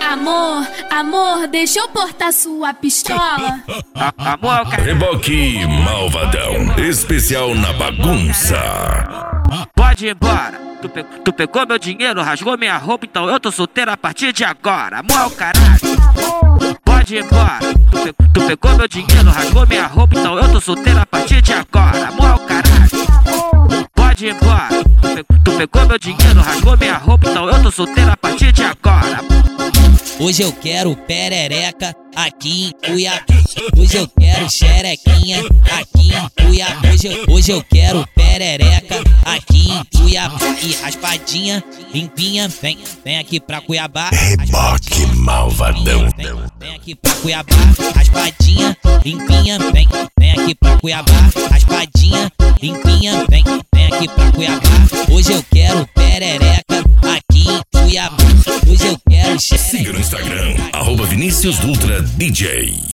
Amor, deixa eu portar sua pistola. Amor, cara. Reboque Malvadão, especial na bagunça. Pode ir embora. Tu pegou meu dinheiro, rasgou minha roupa, então eu tô solteiro a partir de agora. Amor, caralho. Pode ir embora. Tu pegou meu dinheiro, rasgou minha roupa, então eu tô solteiro a partir de agora. Amor, caralho. Pode ir embora. Tu pegou meu dinheiro, rasgou minha roupa, então eu tô solteiro a partir de agora. Hoje eu quero perereca aqui em Cuiabá. Hoje eu quero xerequinha aqui em Cuiabá. Hoje eu quero perereca aqui em Cuiabá. E raspadinha, limpinha, vem aqui pra Cuiabá. Reboque Malvadão. Vem aqui pra Cuiabá. Raspadinha, limpinha, vem aqui pra Cuiabá. Raspadinha, limpinha, vem aqui pra Cuiabá. Hoje eu quero perereca aqui em Cuiabá. Hoje eu quero xerequinha. Siga no Instagram, @ViniciusDutra DJ.